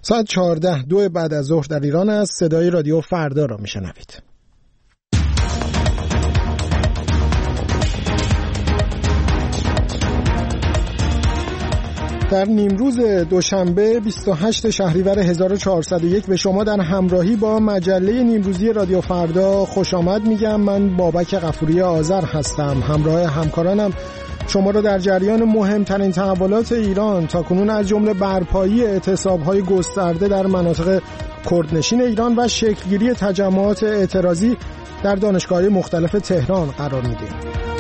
ساعت 14:02 بعد از ظهر در ایران است. صدای رادیو فردا را میشنوید. در نیمروز دوشنبه 28 شهریور 1401 به شما در همراهی با مجله نیمروزی رادیو فردا خوش آمد میگم. من بابک غفوری آذر هستم. همراه همکارانم شما را در جریان مهمترین تحولات ایران تاکنون از جمله برپایی اعتصاب‌های گسترده در مناطق کردنشین ایران و شکلگیری تجمعات اعتراضی در دانشگاه‌های مختلف تهران قرار میدیم.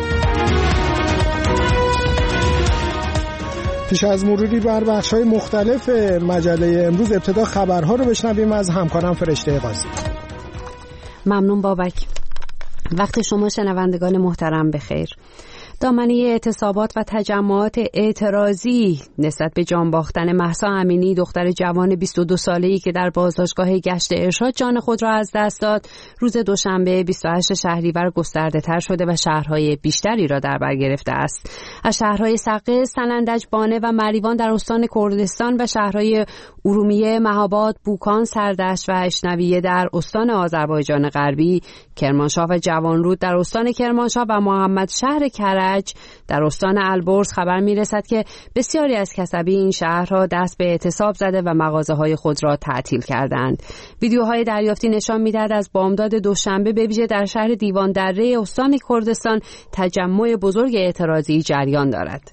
پیش از مروری بر بخش‌های مختلف مجله امروز ابتدا خبرها رو بشنویم از همکارم فرشته قاضی. ممنون بابک. وقت شما شنوندگان محترم بخیر. دامنه اعتصابات و تجمعات اعتراضی نسبت به جان باختن مهسا امینی، دختر جوان 22 ساله‌ای که در بازداشتگاه گشت ارشاد جان خود را از دست داد، روز دوشنبه 28 شهریور گسترده‌تر شده و شهرهای بیشتری را در بر گرفته است. از شهرهای سقه، سنندج، بانه و مریوان در استان کردستان و شهرهای ارومیه، مهاباد، بوکان، سردشت و اشنویه در استان آذربایجان غربی، کرمانشاه و جوانرود در استان کرمانشاه و محمد شهر کرج در استان البرز خبر میرسد که بسیاری از کسبی این شهرها دست به اعتصاب زده و مغازه‌های خود را تعطیل کردند. ویدیوهای دریافتی نشان می‌دهد از بامداد دوشنبه به ویژه در شهر دیوان دره استان کردستان تجمع بزرگ اعتراضی جریان دارد.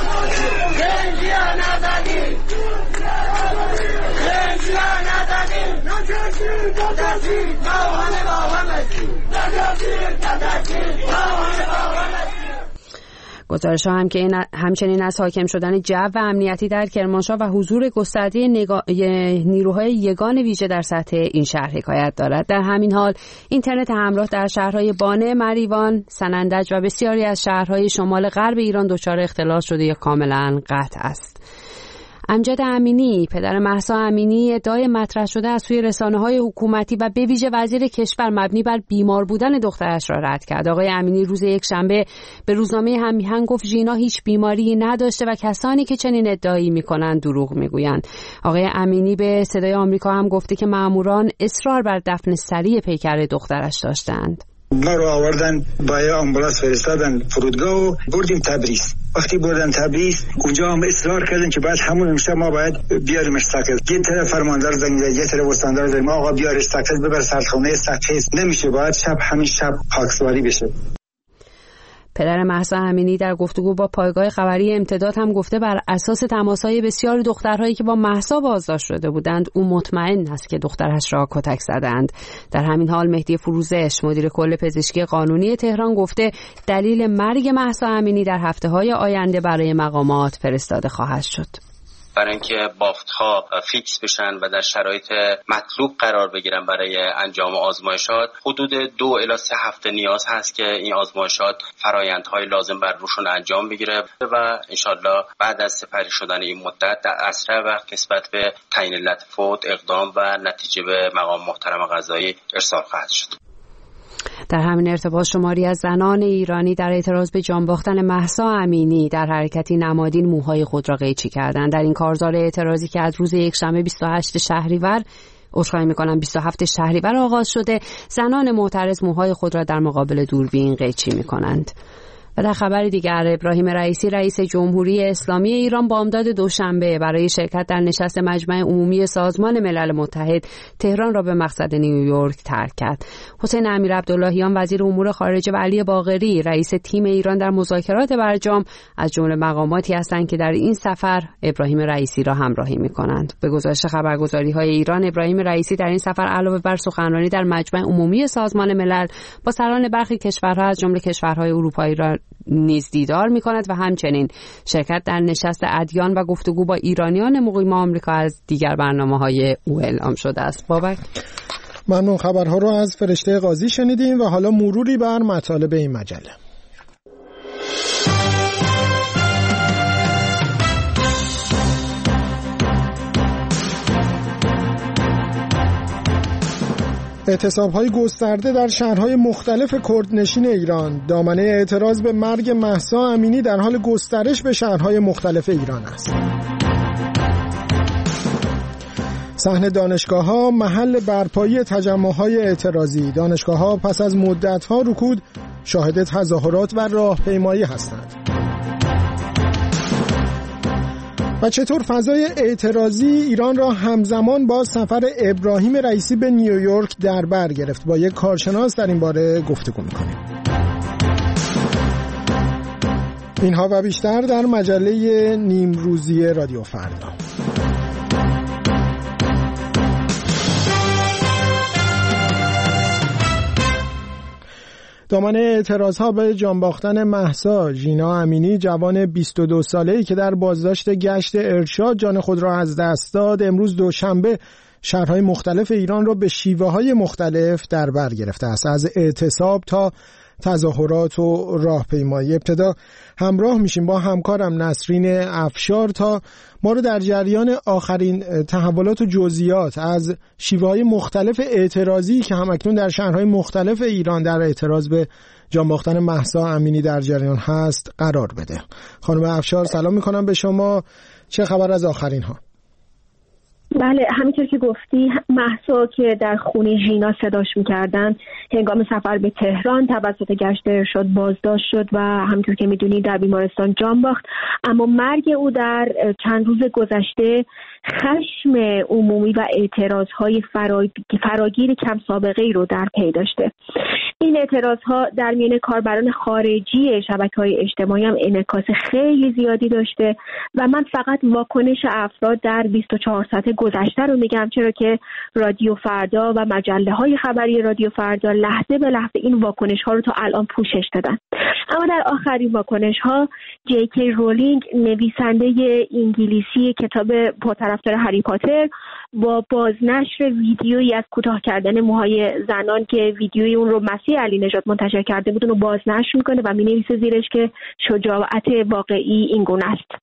گزارش‌ها هم که همچنین از حاکم شدن جو و امنیتی در کرمانشاه و حضور گسترده نیروهای یگان ویژه در سطح این شهر حکایت دارد. در همین حال اینترنت همراه در شهرهای بانه، مریوان، سنندج و بسیاری از شهرهای شمال غرب ایران دچار اختلال شده یا کاملا قطع است. امجد امینی، پدر مهسا امینی، ادعای مطرح شده از سوی رسانه‌های حکومتی و به ویژه وزیر کشور مبنی بر بیمار بودن دخترش را رد کرد. آقای امینی روز یکشنبه به روزنامه هم‌میهن گفت ژینا هیچ بیماری نداشته و کسانی که چنین ادعایی می‌کنند دروغ می‌گویند. آقای امینی به صدای آمریکا هم گفته که مأموران اصرار بر دفن سریع پیکر دخترش داشتند. ما رو آوردن با آمبولانس فرستادن فرودگاه و بردیم تبریز. وقتی بردن تبریز اونجا هم اصرار کردن که بعد همون شب ما باید بیاریمش ساکت. یه طرف فرماندار زنگ زد، یه طرف استاندار زنگ ما آقا بیارش ساکت، ببر سردخونه ساکت. نمیشه، باید همین شب خاکسپاری بشه. پدر مهسا امینی در گفتگو با پایگاه خبری امتداد هم گفته بر اساس تماس‌های بسیار دخترهایی که با مهسا بازداشت شده بودند او مطمئن است که دخترش را کتک زدند. در همین حال مهدی فروزش، مدیر کل پزشکی قانونی تهران، گفته دلیل مرگ مهسا امینی در هفته‌های آینده برای مقامات فرستاده خواهد شد. برای اینکه بافت‌ها فیکس بشن و در شرایط مطلوب قرار بگیرن برای انجام آزمایشات، حدود 2 الی 3 هفته نیاز هست که این آزمایشات فرآیندهای لازم بر روشون انجام بگیره و انشالله بعد از سپری شدن این مدت در اسرع وقت نسبت به تعیین علت فوت اقدام و نتیجه به مقام محترم قضایی ارسال خواهد شد. در همین ارتباط شماری از زنان ایرانی در اعتراض به جان باختن مهسا امینی در حرکتی نمادین موهای خود را قیچی کردند. در این کارزار اعتراضی که از روز یکشنبه 27 شهریور آغاز شده، زنان معترض موهای خود را در مقابل دوربین قیچی می‌کنند. و در خبر دیگر ابراهیم رئیسی، رئیس جمهوری اسلامی ایران، بامداد دوشنبه برای شرکت در نشست مجمع عمومی سازمان ملل متحد تهران را به مقصد نیویورک ترک کرد. حسین امیرعبداللهیان، وزیر امور خارجه، و علی باقری، رئیس تیم ایران در مذاکرات برجام، از جمله مقاماتی هستند که در این سفر ابراهیم رئیسی را همراهی می‌کنند. به گزارش خبرگزاری‌های ایران، ابراهیم رئیسی در این سفر علاوه بر سخنرانی در مجمع عمومی سازمان ملل با سران برخی کشورها از جمله کشورهای اروپایی را نیز دیدار می‌کند و همچنین شرکت در نشست ادیان و گفتگو با ایرانیان مقیم آمریکا از دیگر برنامه‌های او اعلام شده است. بابک، ممنون. خبرها رو از فرشته قاضی شنیدیم و حالا مروری بر مطالب این مجله. اعتصاب‌های گسترده در شهرهای مختلف کردنشین ایران. دامنه اعتراض به مرگ مهسا امینی در حال گسترش به شهرهای مختلف ایران است. صحن دانشگاه‌ها محل برپایی تجمع‌های اعتراضی. دانشگاه‌ها پس از مدت‌ها رکود شاهد تظاهرات و راهپیمایی هستند. و چطور فضای اعتراضی ایران را همزمان با سفر ابراهیم رئیسی به نیویورک در بر گرفت؟ با یک کارشناس در این باره گفتگو می‌کنیم. اینها و بیشتر در مجله نیمروزی رادیو فردا. دامن اعتراضها به جان باختن مهسا ژینا امینی، جوان 22 ساله‌ای که در بازداشت گشت ارشاد جان خود را از دست داد، امروز دوشنبه شهرهای مختلف ایران را به شیوه‌های مختلف در بر گرفته است، از اعتصاب تا تظاهرات و راهپیمایی. ابتدا همراه میشیم با همکارم نسرین افشار تا ما رو در جریان آخرین تحولات و جزئیات از شیوه‌های مختلف اعتراضی که همکنون در شهرهای مختلف ایران در اعتراض به جان باختن مهسا امینی در جریان هست قرار بده. خانم افشار سلام میکنم به شما، چه خبر از آخرین ها؟ بله، همینطور که گفتی مهسا که در خونه ژینا صداش میکردن هنگام سفر به تهران توسط گشت ارشاد بازداشت شد و همینطور که میدونی در بیمارستان جان باخت، اما مرگ او در چند روز گذشته خشم عمومی و اعتراضهای فراگیر کم سابقه ای رو در پی داشته. این اعتراضها در میان کاربران خارجی شبکه‌های اجتماعی هم انعکاس خیلی زیادی داشته و من فقط واکنش افراد در 24 ساعت گذشته رو میگم، چرا که رادیو فردا و مجله‌های خبری رادیو فردا لحظه به لحظه این واکنش‌ها رو تا الان پوشش دادن. اما در آخرین واکنش‌ها جی.کی رولینگ، نویسنده انگلیسی کتاب پرطرفدار هری پاتر، با بازنشر ویدیویی از کوتاه کردن موهای زنان که ویدیوی اون رو مسیح علی نژاد منتشر کرده بود، اون رو بازنشر میکنه و مینویسه زیرش که شجاعت واقعی این گونه است.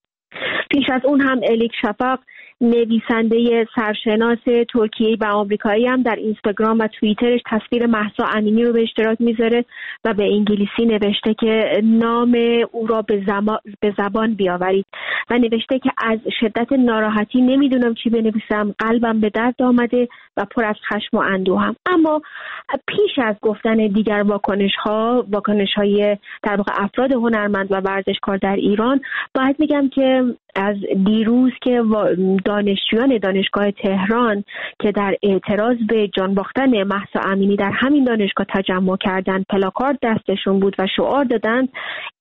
پیش از اون هم الیک شفاق، نویسنده سرشناس ترکیه‌ای و آمریکایی، هم در اینستاگرام و توییترش تصویر مهسا امینی رو به اشتراک میذاره و به انگلیسی نوشته که نام او را به زبان بیاورید و نوشته که از شدت ناراحتی نمیدونم چی بنویسم، قلبم به درد آمده و پر از خشم و اندوهم. اما پیش از گفتن دیگر واکنش‌های در واقع افراد هنرمند و ورزشکار در ایران، باید بگم که از دیروز که دانشجویان دانشگاه تهران که در اعتراض به جان باختن مهسا امینی در همین دانشگاه تجمع کردند، پلاکارد دستشون بود و شعار دادند،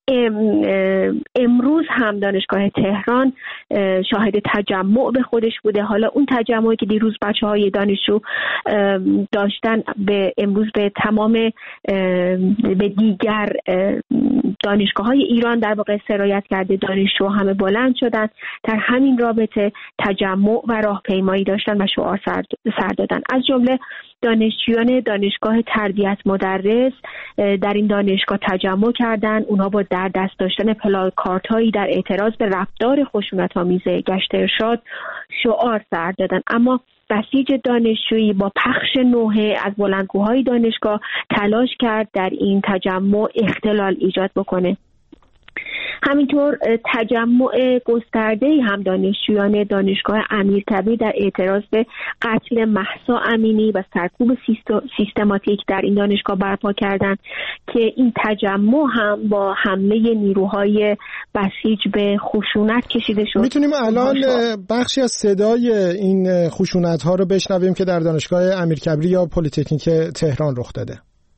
امروز هم دانشگاه تهران شاهد تجمع به خودش بوده. حالا اون تجمعی که دیروز بچه‌های دانشجو داشتن امروز به تمام به دیگر دانشگاه‌های ایران در واقع سرایت کرده. دانشجو همه بلند شدن، در همین رابطه تجمع و راهپیمایی داشتن و شعار سر دادن. از جمله دانشجویان دانشگاه تربیت مدرس در این دانشگاه تجمع کردند. اونها با در دست داشتن پلاکاردهایی در اعتراض به رفتار خشونت‌آمیز گشت ارشاد شعار سر دادن. اما بسیج دانشجویی با پخش نوحه از بلندگوهای دانشگاه تلاش کرد در این تجمع اختلال ایجاد بکنه. همینطور تجمع گسترده‌ای هم دانشجویان دانشگاه امیرکبیر در اعتراض به قتل مهسا امینی و سرکوب سیستماتیک در این دانشگاه برپا کردند که این تجمع هم با حمله نیروهای بسیج به خشونت کشیده شد. میتونیم الان بخشی از صدای این خشونت‌ها رو بشنویم که در دانشگاه امیرکبیر یا پلی‌تکنیک تهران رخ داده؟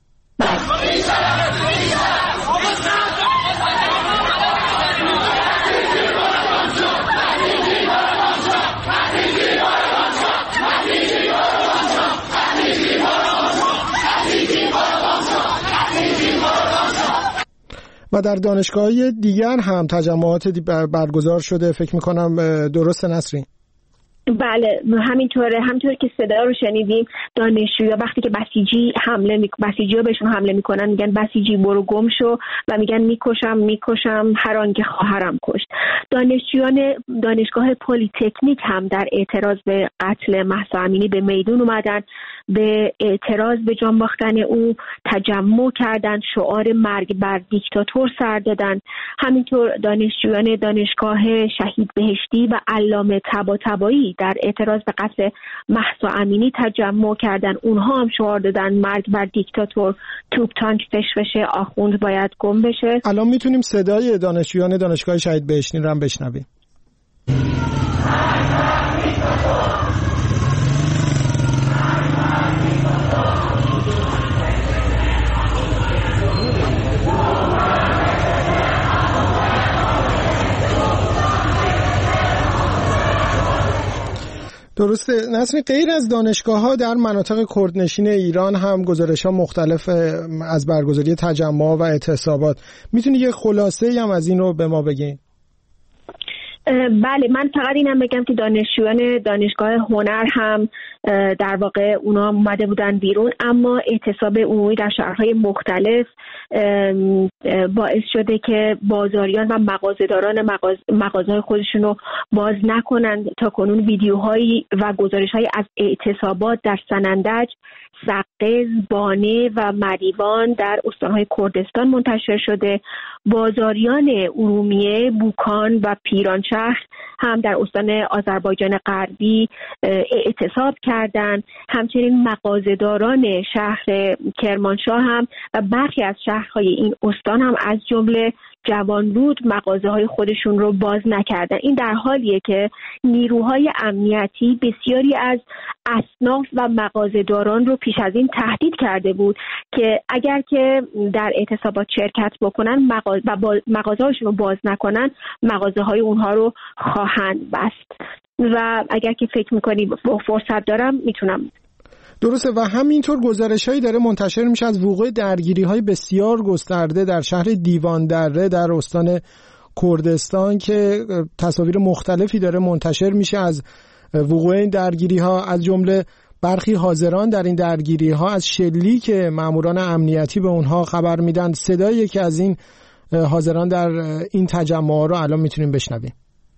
و در دانشگاه‌های دیگر هم تجمعات برگزار شده فکر می‌کنم، درست نسرین؟ بله همینطور که صدا رو شنیدیم، دانشجویا وقتی که بسیجی‌ها بهشون حمله میکنن میگن بسیجی برو گم شو و میگن میکشم هر آنکه خواهرم کشت. دانشجویان دانشگاه پلی‌تکنیک هم در اعتراض به قتل مهسا امینی به میدون اومدن، به اعتراض به جان باختن او تجمع کردند، شعار مرگ بر دیکتاتور سر دادند. همینطور دانشجویان دانشگاه شهید بهشتی و علامه طباطبایی در اعتراض به قتل مهسا امینی تجمع کردن. اونها هم شعار دادن مرگ بر دیکتاتور، توپ تانک بشه، آخوند باید گم بشه. الان میتونیم صدای دانشجویان دانشگاه شهید بهشتی رو هم بشنویم. درسته نسرین، غیر از دانشگاه‌ها در مناطق کردنشین ایران هم گزارش‌ها مختلف از برگزاری تجمع و اعتصابات. میتونی یه خلاصه‌ای هم از این رو به ما بگین؟ بله، من فقط اینم بگم که دانشجویان دانشگاه هنر هم در واقع اونا اومده بودن بیرون، اما اعتصاب عمومی در شهرهای مختلف باعث شده که بازاریان و مغازه‌داران مغازه‌های خودشون رو باز نکنند. تا کنون ویدیوهایی و گزارش‌هایی از اعتصابات در سنندج، سقز، بانه و مریوان در استانهای کردستان منتشر شده. بازاریان ارومیه، بوکان و پیرانشهر هم در استان آذربایجان غربی اعتصاب کردند. همچنین مغازه‌داران شهر کرمانشاه هم و برخی از شهرهای این استان هم از جمله جوانرود مغازه‌های خودشون رو باز نکردن. این در حالیه که نیروهای امنیتی بسیاری از اصناف و مغازه‌داران رو پیش از این تهدید کرده بود که اگر که در اعتصابات شرکت بکنن و مغازه‌هاشون رو باز نکنن، مغازه‌های اونها رو خواهند بست. و اگر که فکر می‌کنی فرصت دارم میتونم. درسته، و همینطور گزارش‌هایی داره منتشر میشه از وقوع درگیری‌های بسیار گسترده در شهر دیوان دره در استان کردستان که تصاویر مختلفی داره منتشر میشه از وقوع این درگیری‌ها، از جمله برخی حاضران در این درگیری‌ها از شلیک ماموران امنیتی به اونها خبر میدن. صدای یکی از این حاضران در این تجمع رو الان میتونیم بشنویم.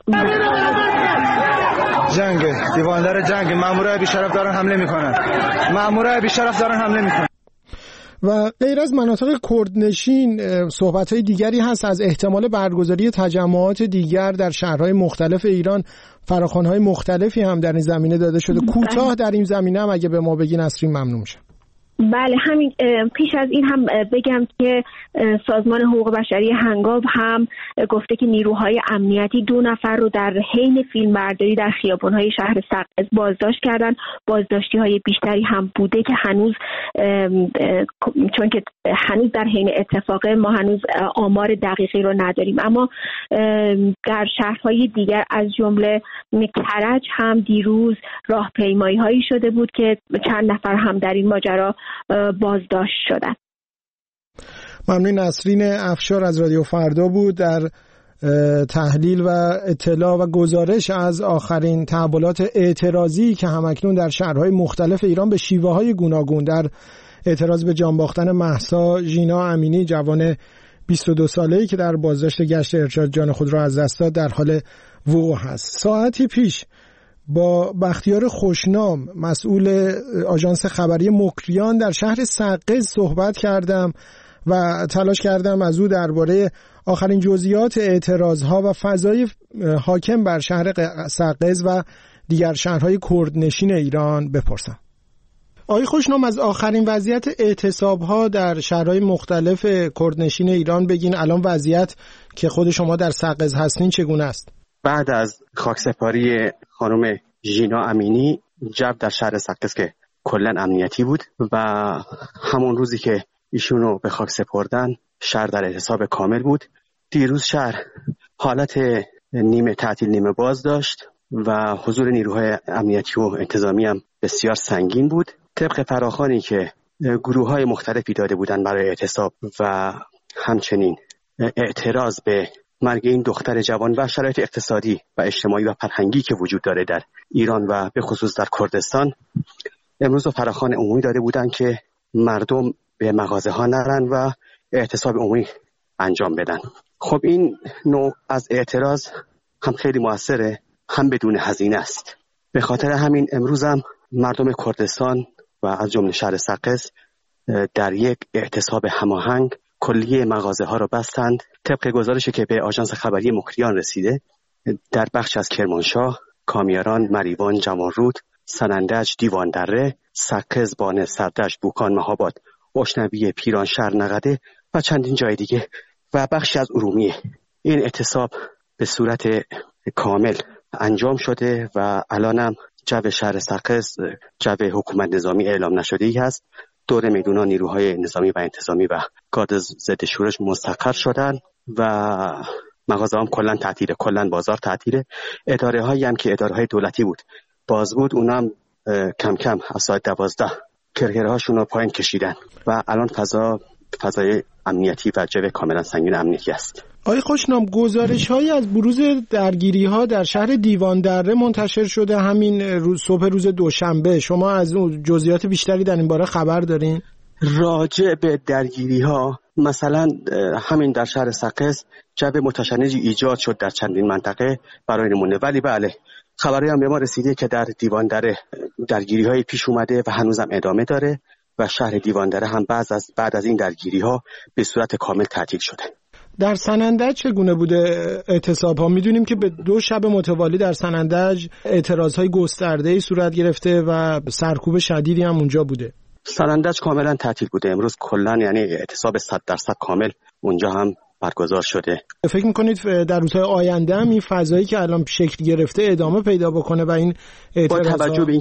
جنگ دیواندر جنگ، مامورای بی‌شرف دارن حمله میکنن، مامورای بی‌شرف دارن حمله میکنن. و غیر از مناطق کردنشین صحبت‌های دیگری هست از احتمال برگزاری تجمعات دیگر در شهرهای مختلف ایران. فراخوان‌های مختلفی هم در این زمینه داده شده. کوتاه در این زمینه هم اگه به ما بگین نسرین ممنون میشم. بله، همین پیش از این هم بگم که سازمان حقوق بشری هنگام هم گفته که نیروهای امنیتی 2 نفر رو در حین فیلمبرداری در خیابان‌های شهر سقز بازداشت کردن. بازداشتی‌های بیشتری هم بوده که هنوز چون که هنوز در حین اتفاقه ما هنوز آمار دقیقی رو نداریم، اما در شهرهای دیگر از جمله کرج هم دیروز راهپیمایی‌هایی شده بود که چند نفر هم در این ماجرا بازداشت شدن. ممنون. نسرین افشار از رادیو فردا بود در تحلیل و اطلاع و گزارش از آخرین تحولات اعتراضی که همکنون در شهرهای مختلف ایران به شیوه‌های گوناگون در اعتراض به جان باختن مهسا ژینا امینی، جوان 22 ساله‌ای که در بازداشت گشت ارشاد جان خود را از دست داد، در حال وقوع است. ساعتی پیش با بختیار خوشنام، مسئول آژانس خبری مکریان در شهر سقز صحبت کردم و تلاش کردم از او درباره آخرین جزئیات اعتراضها و فضای حاکم بر شهر سقز و دیگر شهرهای کردنشین ایران بپرسم. آقای خوشنام، از آخرین وضعیت اعتصابها در شهرهای مختلف کردنشین ایران بگین. الان وضعیت که خود شما در سقز هستین چگونه است؟ بعد از خاکسپاری خانم ژینا امینی، جو در شهر سقز که کلا امنیتی بود و همون روزی که ایشونو به خاک سپردن شهر در اعتصاب کامل بود. دیروز شهر حالت نیمه تعطیل نیمه باز داشت و حضور نیروهای امنیتی و انتظامی هم بسیار سنگین بود. طبق فراخوانی که گروه‌های مختلفی داده بودن برای اعتصاب و همچنین اعتراض به مرگ این دختر جوان و شرایط اقتصادی و اجتماعی و فرهنگی که وجود داره در ایران و به خصوص در کردستان، امروز فراخوان عمومی داده بودن که مردم به مغازه ها نرن و اعتصاب عمومی انجام بدن. خب این نوع از اعتراض هم خیلی موثره، هم بدون هزینه است. به خاطر همین امروز هم مردم کردستان و از جمله شهر سقز در یک اعتصاب هماهنگ کلیه مغازه ها را بستند. طبق گزارشی که به آژانس خبری مکریان رسیده، در بخش از کرمانشاه، کامیاران، مریوان، جمالرود، سنندج، دیوان دره، سقز، بانه، سردشت، بوکان، مهاباد، اشنبی، پیران، شهرنقده و چندین جای دیگه و بخشی از ارومیه. این اعتصاب به صورت کامل انجام شده و الانم جو شهر سقز جو حکومت نظامی اعلام نشده ای هست. دور میدونا نیروهای نظامی و انتظامی و گارد ضد شورش مستقر شدن و مغازه هم کلن تعطیله، کلن بازار تعطیله. اداره هایی هم که اداره های دولتی بود باز بود، اونا هم کم کم از ساعت 12 کرکره هاشون رو پایین کشیدن و الان فضای امنیتی و جو کاملا سنگین امنیتی است. آقای خوشنام، گزارش هایی از بروز درگیری ها در شهر دیوان دره منتشر شده همین صبح روز دوشنبه. شما از اون جزئیات بیشتری در این باره خبر دارین؟ راجع به درگیری ها مثلا همین در شهر سقز جو متشنجی ایجاد شد در چندین منطقه برای نمونه، ولی بله خبری هم به ما رسیده که در دیوان دره درگیری های پیش اومده و هنوزم ادامه داره و شهر دیوان دره هم بعد از این درگیری ها به صورت کامل تعطیل شده. در سنندج چگونه بوده اعتصاب ها؟ میدونیم که به 2 شب متوالی در سنندج اعتراض های گسترده‌ای صورت گرفته و سرکوب شدیدی هم اونجا بوده. سنندج کاملا تعطیل بوده امروز، کلا یعنی اعتصاب 100% کامل اونجا هم برگزار شده. فکر میکنید در روزهای آینده هم این فضایی که الان شکل گرفته ادامه پیدا بکنه و این اعتراضات با توجه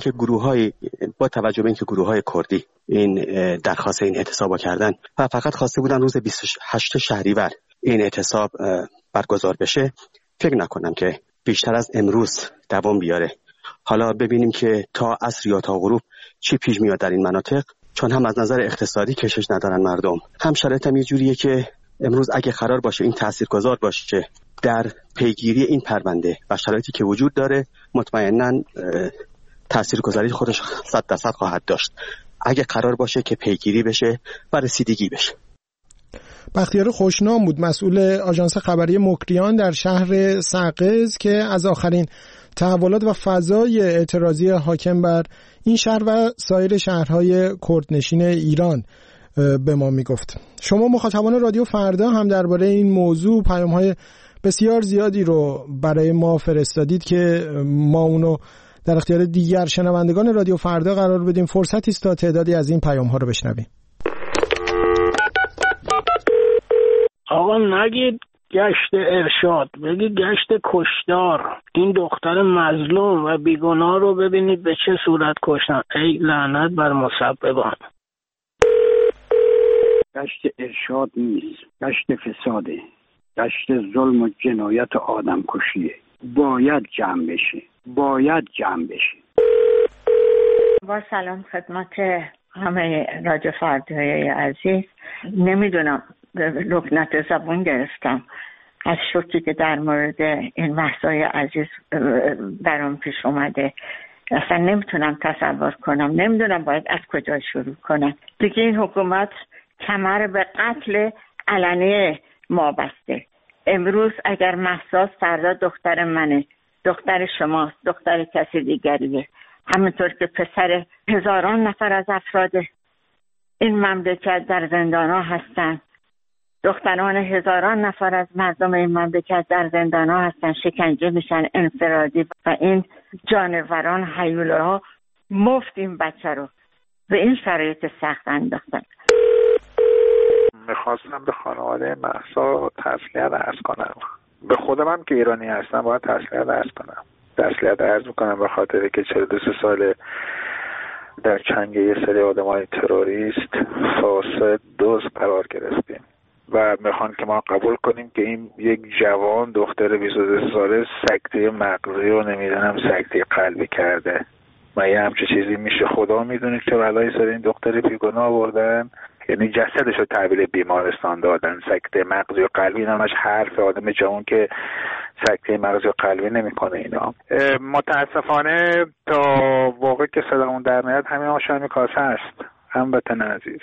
به اینکه گروه‌های کردی این درخواست این اعتصاب کردن و فقط خواسته بودن روز 28 شهریور این اعتصاب برگزار بشه، فکر نکنم که بیشتر از امروز دوام بیاره. حالا ببینیم که تا عصر یا تا غروب چی پیش میاد در این مناطق، چون هم از نظر اقتصادی کشش ندارن مردم، هم شرایط هم یه جوریه که امروز اگه قرار باشه این تاثیرگذار باشه در پیگیری این پرونده و شرایطی که وجود داره، مطمئناً تاثیرگذاری خودش 100% خواهد داشت اگه قرار باشه که پیگیری بشه و رسیدگی بشه. بختیار خوشنام بود، مسئول آژانس خبری مکریان در شهر سقز، که از آخرین تحولات و فضای اعتراضی حاکم بر این شهر و سایر شهرهای کردنشین ایران به ما میگفت. شما مخاطبان رادیو فردا هم درباره این موضوع پیام‌های بسیار زیادی رو برای ما فرستادید که ما اونو در اختیار دیگر شنوندگان رادیو فردا قرار بدیم. فرصتی است تا تعدادی از این پیام‌ها رو بشنویم. آقا نگید گشت ارشاد، بگید گشت کشتار. این دختر مظلوم و بیگناه رو ببینید به چه صورت کشتن. ای لعنت بر مسببان. گشت ارشاد نیست، گشت فساده، گشت ظلم و جنایت آدم کشیه. باید جمع بشه. با سلام خدمت همه رادیو فردای عزیز. نمیدونم لکنت زبون گرفتم از شوکی که در مورد این مهسای عزیز برام پیش اومده. اصلا نمیتونم تصور کنم، نمیدونم باید از کجا شروع کنم. دیگه این حکومت کمر به قتل علنی ما بسته. امروز اگر مهسا، فردا دختر منه، دختر شماست، دختر کسی دیگریه، همونطور که پسر هزاران نفر از افراد این مملکت در زندان‌ها هستن. دختران هزاران نفر از مردم این مملکت در زندان‌ها هستن، شکنجه میشن انفرادی و این جانوران هیولاها مفت این بچه رو به این شرایط سخت انداختن. میخواستم به خانواده مهسا تسلیت عرض کنم. به خودم هم که ایرانی هستم باید تسلیت عرض میکنم به خاطر که 42 سال در چنگ یه سری آدمای تروریست فاسد دزد قرار گرفتیم و میخوان که ما قبول کنیم که این یک جوان دختر 22 ساله سکته مغزی و نمیدونم سکته قلبی کرده. و یه همچه چیزی میشه؟ خدا میدونه که بلای سر این دختر بیگناه آوردن، یعنی جسدش رو تحویل بیمارستان دادن. سکته مغزی و قلبی همش حرف آدم جوان که سکته مغزی و قلبی نمیکنه. اینا متاسفانه تا واقع که صدامون در نیاد همین آشامی کاسه است. هموطن عزیز،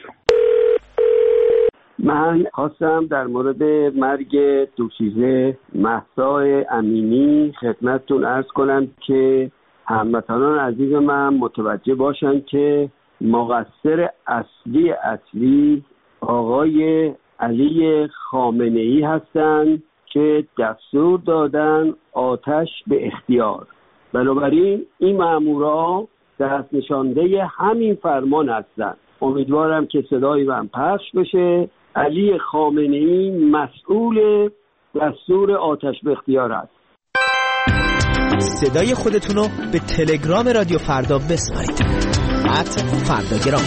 من خواستم در مورد مرگ دوشیزه مهسا امینی خدمتتون عرض کنم که هموطنان عزیز من متوجه باشن که مقصر اصلی آقای علی خامنه‌ای هستند که دستور دادن آتش به اختیار. بنابراین این مامورا دست نشانده همین فرمان هستند. امیدوارم که صدای من پخش بشه. علی خامنه‌ای مسئول دستور آتش به اختیار است. صدای خودتونو به تلگرام رادیو فردا بسپارید. @فرداگرام.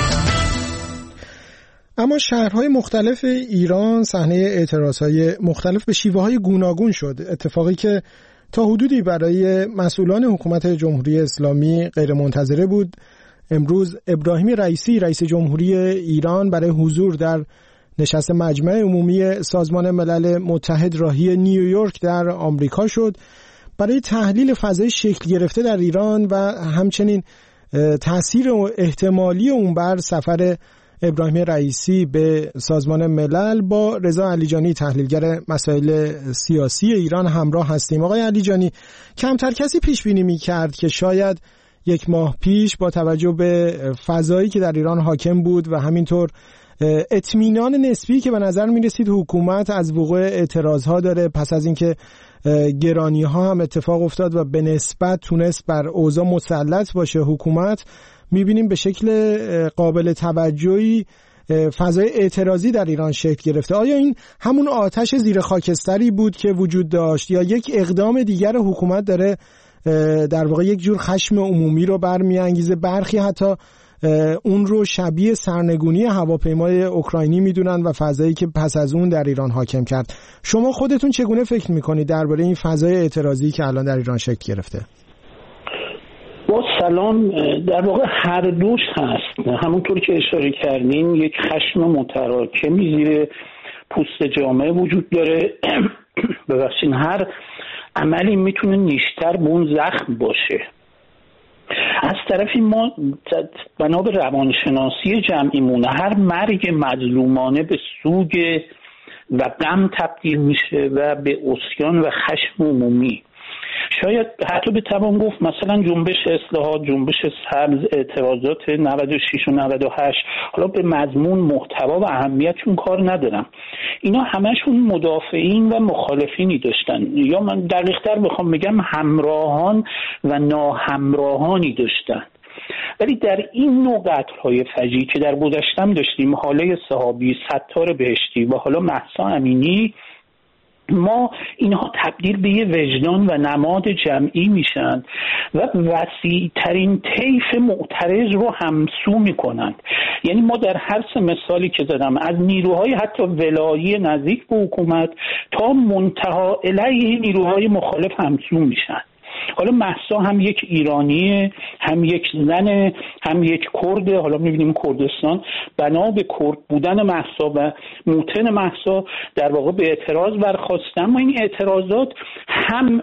اما شهرهای مختلف ایران صحنه اعتراضهای مختلف به شیوه‌های گوناگون شد، اتفاقی که تا حدودی برای مسئولان حکومت جمهوری اسلامی غیر منتظره بود. امروز ابراهیم رئیسی رئیس جمهوری ایران برای حضور در نشست مجمع عمومی سازمان ملل متحد راهی نیویورک در آمریکا شد برای تحلیل فضای شکل گرفته در ایران و همچنین تأثیر احتمالی اون بر سفر ابراهیم رئیسی به سازمان ملل. با رضا علیجانی تحلیلگر مسائل سیاسی ایران همراه هستیم. آقای علیجانی، کمتر کسی پیش بینی می‌کرد که شاید یک ماه پیش با توجه به فضایی که در ایران حاکم بود و همینطور اطمینان نسبی که به نظر می‌رسید حکومت از وقوع اعتراض‌ها داره، پس از اینکه گرانی‌ها هم اتفاق افتاد و به نسبت تونست بر اوضاع مسلط باشه حکومت، می‌بینیم به شکل قابل توجهی فضای اعتراضی در ایران شکل گرفته. آیا این همون آتش زیر خاکستری بود که وجود داشت یا یک اقدام دیگر حکومت داره در واقع یک جور خشم عمومی رو برمی‌انگیزه؟ برخی حتی اون رو شبیه سرنگونی هواپیمای اوکراینی میدونن و فضایی که پس از اون در ایران حاکم کرد. شما خودتون چگونه فکر میکنید درباره این فضای اعتراضی که الان در ایران شکل گرفته؟ با سلام، در واقع هر دوش هست. همونطور که اشاره کردین یک خشم متراکمی زیر پوست جامعه وجود داره. ببخشید، هر عملی میتونه نیشتر به اون زخم باشه. از طرفی ما بنا به روانشناسی جمعیمون هر مرگ مظلومانه به سوگ و غم تبدیل میشه و به عصیان و خشم عمومی. شاید حتی بتوان گفت مثلا جنبش اصلاحات، جنبش سبز، اعتراضات 96 و 98، حالا به مضمون، محتوا و اهمیتشون کار ندارم، اینا همشون مدافعین و مخالفینی داشتن، یا من دقیق‌تر بخوام بگم همراهان و ناهمراهانی داشتن. ولی در این نوع قتل‌های فجیع که در گذشتم داشتیم، حاله صحابی، ستار بهشتی و حالا مهسا امینی، ما اینها تبدیل به یه وجدان و نماد جمعی میشن و وسیع‌ترین طیف معترض رو همسو میکنند. یعنی ما در هر سه مثالی که زدم، از نیروهای حتی ولایی نزدیک به حکومت تا منتها علیه نیروهای مخالف همسو میشن. حالا مهسا هم یک ایرانیه، هم یک زنه، هم یک کرده. حالا می‌بینیم کردستان بنا به کرد بودن مهسا و موطن مهسا در واقع به اعتراض برخاسته. اما این اعتراضات هم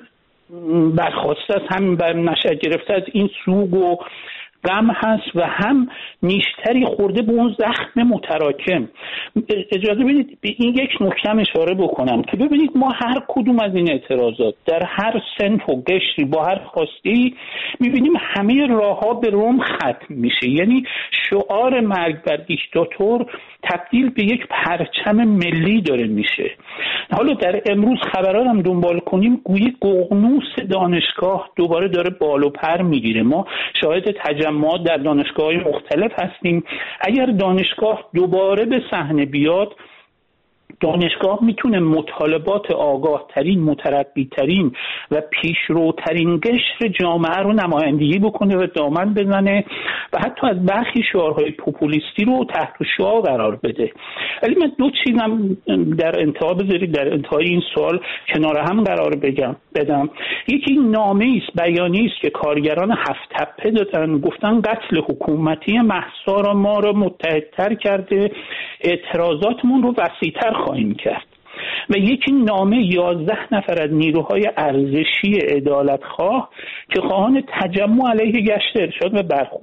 برخاسته است، هم نشأت گرفته از این سوگ و غم هست و هم نیشتری خورده به اون زخم متراکم. اجازه بدید به این یک نکته اشاره بکنم که ببینید ما هر کدوم از این اعتراضات در هر صنف و قشری با هر خواستی میبینیم همه راهها به روم ختم میشه. یعنی شعار مرگ بر دیکتاتور تبدیل به یک پرچم ملی داره میشه. حالا در امروز خبران هم دنبال کنیم، گویی ققنوس دانشگاه دوباره داره بال و پر میگیره. ما شاهد تجمعات در دانشگاه‌های مختلف هستیم. اگر دانشگاه دوباره به صحنه بیاد، دانشگاه میتونه مطالبات آگاه ترین، متربی ترین و پیشروترین قشر جامعه رو نمایندگی بکنه و دامن بزنه و حتی از برخی شعارهای پوپولیستی رو تحت شعار قرار بده. ولی من دو چیزم در انتها بذارید در انتهای این سوال کنار هم قرار بدم. یکی نامه است، بیانیه است که کارگران هفت تپه دادن، گفتن قتل حکومتی مهسا را ما را متحدتر کرده، اعتراضاتمون رو وسیع‌تر خواهیم کرد. و یکی نامه 11 نفر از نیروهای ارزشی عدالتخواه که خواهان تجمع علیه گشت ارشاد و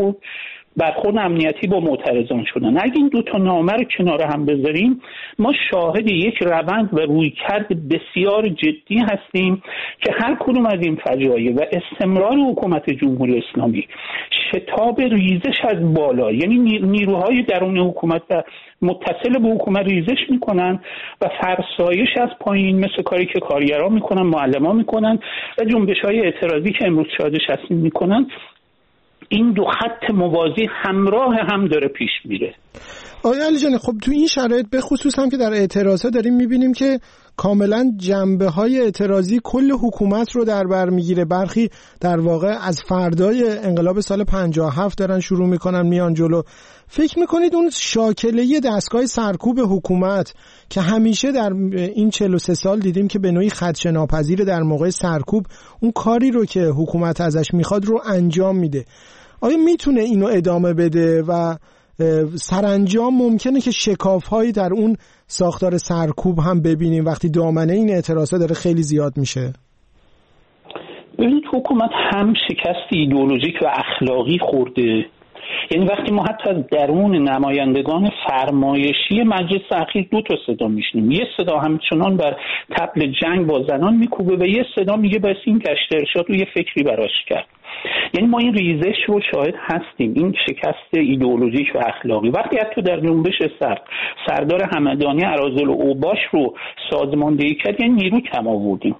برخورد امنیتی با معترضان شدن. اگه این دو تا نامه رو کنار هم بذاریم، ما شاهد یک روند و رویکرد بسیار جدی هستیم که هر کدوم از این فجایع و استمرار حکومت جمهوری اسلامی شتاب ریزش از بالا، یعنی نیروهای درون حکومت و متصل به حکومت ریزش میکنن و فرسایش از پایین، مثل کاری که کارگرها میکنن، معلمان میکنن و جنبش‌های اعتراضی که امروز شاهدش هستیم میکنن. این دو خط موازی همراه هم داره پیش میره. آقای علی جان، خب تو این شرایط به خصوص هم که در اعتراضات داریم میبینیم که کاملا جنبه‌های اعتراضی کل حکومت رو در بر میگیره. برخی در واقع از فردای انقلاب سال 57 دارن شروع میکنن میان جلو. فکر میکنید اون شاکله دستگاه سرکوب حکومت که همیشه در این 43 سال دیدیم که به نوعی خدشه‌ناپذیر در موقع سرکوب اون کاری رو که حکومت ازش میخواد رو انجام میده، آیا میتونه اینو ادامه بده و سرانجام ممکنه که شکاف‌هایی در اون ساختار سرکوب هم ببینیم وقتی دامنه این اعتراضات داره خیلی زیاد میشه؟ ببینید حکومت هم شکست ایدئولوژیک و اخلاقی خورده. یعنی وقتی ما حتی از درون نمایندگان فرمایشی مجلس اخیر 2 صدا میشنیم، یه صدا همچنان بر طبل جنگ با زنان میکوبه و یه صدا میگه بس این گشت ارشاد رو یه فکری براش کرد. یعنی ما این ریزش رو شاهد هستیم، این شکست ایدئولوژیک و اخلاقی. وقتی حتی در جنبش سردار همدانی اراذل و اوباش رو سازماندهی کرد، یعنی نیرو کم آوردیم.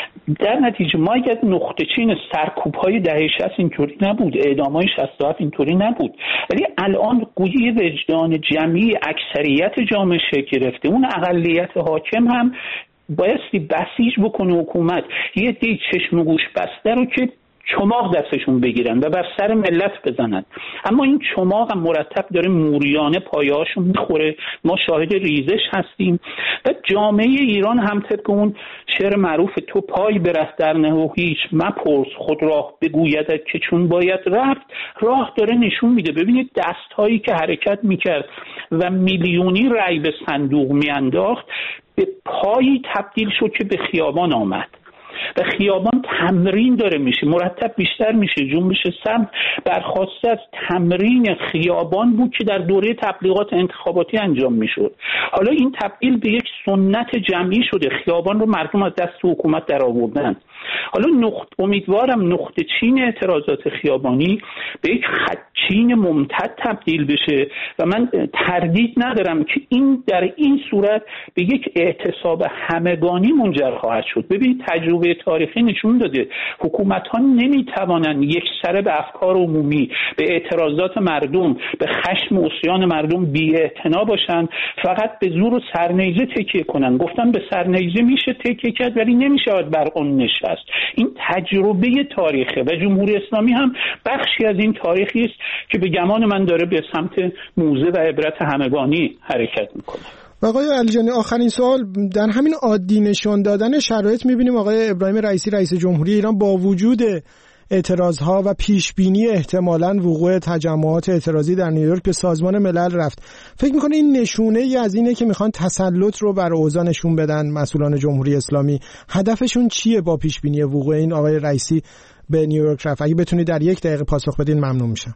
در نتیجه ما اگر نقطه چین سرکوب‌های دهه 60 اینطوری نبود، اعدام‌های 67 اینطوری نبود، ولی الان گویی وجدان جمعی اکثریت جامعه شکل گرفته. اون اقلیت حاکم هم بایستی بسیج بکنه حکومت، یه دی چشم و گوش بسته رو که چماق دستشون بگیرن و بر سر ملت بزنن، اما این چماق هم مرتب داره موریانه پایه‌هاشون میخوره. ما شاهد ریزش هستیم و جامعه ایران هم طبق اون شعر معروف تو پای برست در نه و هیچ مپرس خود راه بگویدت که چون باید رفت، راه داره نشون میده. ببینید دستهایی که حرکت میکرد و میلیونی رأی به صندوق میانداخت به پایی تبدیل شد که به خیابان آمد و خیابان تمرین داره میشه، مرتب بیشتر میشه. جنبش سمت برخواسته از تمرین خیابان بود که در دوره تبلیغات انتخاباتی انجام میشد. حالا این تبدیل به یک سنت جمعی شده، خیابان رو مردم از دست حکومت در آوردن. حالا امیدوارم نقطه چین اعتراضات خیابانی به یک خطچین ممتد تبدیل بشه و من تردید ندارم که این در این صورت به یک اعتصاب همگانی منجر خواهد شد. ببینید تجربه تاریخی نشون داده حکومت‌ها نمیتوانند یک سره به افکار عمومی، به اعتراضات مردم، به خشم و عصیان مردم بی‌اعتنا باشن، فقط به زور و سرنیزه تکیه کنن. گفتم به سرنیزه میشه تکیه کرد ولی نمیشه بر اون نشست. این تجربه تاریخه و جمهوری اسلامی هم بخشی از این تاریخی است که به گمان من داره به سمت موزه و عبرت همگانی حرکت میکنه. آقای علیجانی، آخرین سوال، در همین عادی نشون دادن شرایط می‌بینیم آقای ابراهیم رئیسی رئیس جمهوری ایران با وجود اعتراضها و پیشبینی احتمالاً وقوع تجمعات اعتراضی در نیویورک به سازمان ملل رفت. فکر می‌کنه این نشونه ای از اینه که میخوان تسلط رو بر اوضاع نشون بدن مسئولان جمهوری اسلامی؟ هدفشون چیه با پیشبینی وقوع این آقای رئیسی به نیویورک رفت؟ اگه بتونید در 1 دقیقه پاسخ بدین ممنون میشم.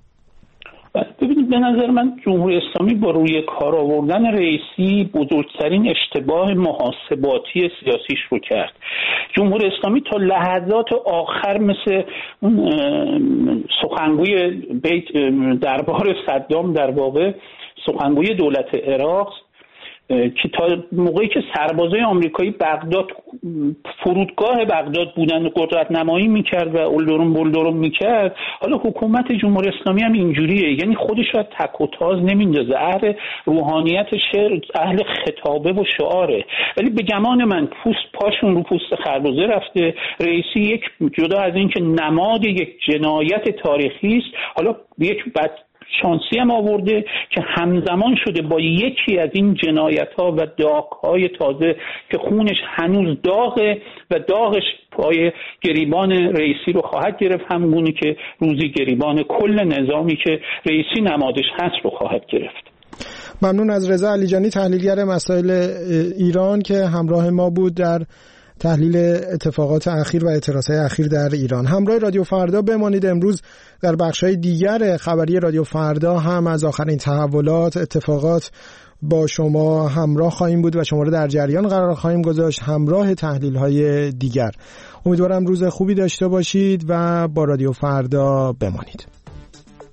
ببینید به نظر من جمهوری اسلامی با روی کار آوردن رئیسی بزرگترین اشتباه محاسباتی سیاسیش رو کرد. جمهوری اسلامی تا لحظات آخر مثل سخنگوی بیت دربار صدام، در واقع سخنگوی دولت عراق، که تا موقعی که سربازای آمریکایی بغداد فرودگاه بغداد بودن قدرت نمایی میکرد و اولدورم بولدورم میکرد، حالا حکومت جمهوری اسلامی هم اینجوریه، یعنی خودش رو تک و تاز نمیندازه، اهل روحانیت شعر، اهل خطابه و شعاره، ولی به گمان من پاشون رو پوست خربزه رفته. رئیسی یک جدا از این که نماد یک جنایت تاریخی است، حالا یک شانسی هم آورده که همزمان شده با یکی از این جنایت‌ها و داغ‌های تازه که خونش هنوز داغه و داغش پای گریبان رئیسی رو خواهد گرفت، همونی که روزی گریبان کل نظامی که رئیسی نمادش هست رو خواهد گرفت. ممنون از رضا علیجانی، تحلیلگر مسائل ایران که همراه ما بود در تحلیل اتفاقات اخیر و اعتراضات اخیر در ایران. همراه رادیو فردا بمانید. امروز در بخش‌های دیگر خبری رادیو فردا هم از آخرین تحولات، اتفاقات با شما همراه خواهیم بود و شما رو در جریان قرار خواهیم گذاشت همراه تحلیل‌های دیگر. امیدوارم روز خوبی داشته باشید و با رادیو فردا بمانید.